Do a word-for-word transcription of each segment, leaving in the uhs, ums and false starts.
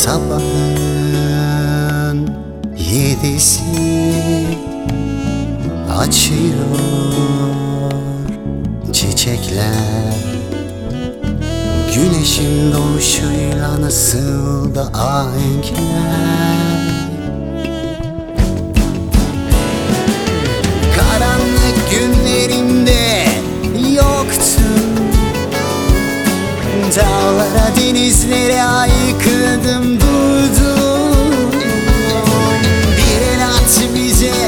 Sabahın yedisi açıyor çiçekler, güneşin doğuşuyla nasıl da ahenkler. Karanlık günlerimde yoktun, dağlara denizlere aykırdım durdum. Bir el at bize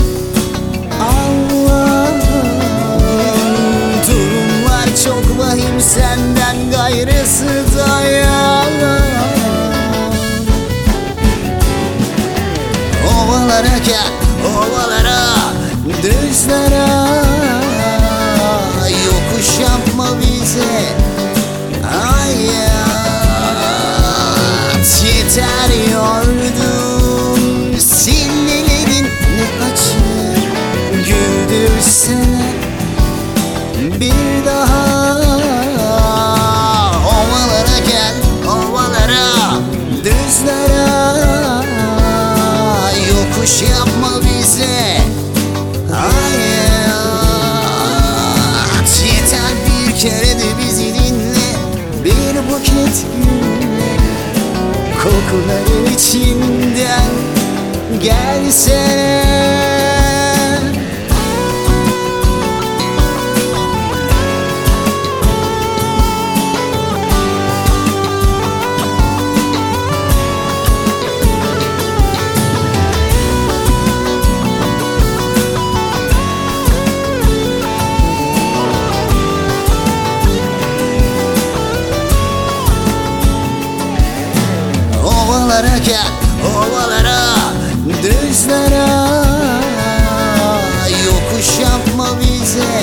Allah'ım, durumlar çok vahim, senden gayrısı dayan. Ovalara gel, ovalara, düzlere, yokuş yapma bize hayat. Yeter yordum sillelerin ne acı, güldürsene bir daha. Ovalara gel, ovalara, düzlere, yokuş yapma bize hayat. Yeter bir kere de bizi dinle, bir buket gülle kokuların içinden gelsene. Ovalara gel, ovalara, düzlere, yokuş yapma bize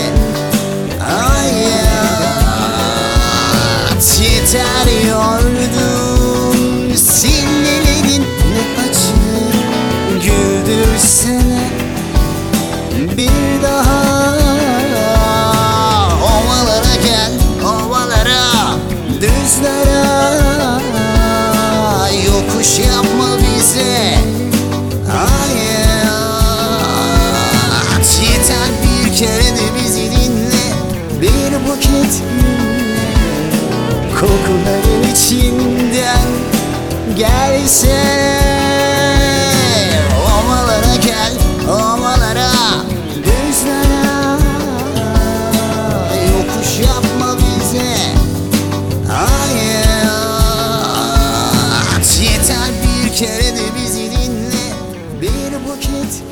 hayat. Yeter yordum sillelerin ne acı, güldürsene bir daha. Ovalara gel, ovalara, düzlere, yokuş yapma bize hayat. Yeter bir kere de bizi dinle, bir buket gülle kokuların içinden gelsene. Ovalara gel, ovalara, düzlere, yokuş yapma bize hayat. Yeter bir kere de bizi dinle, bir buket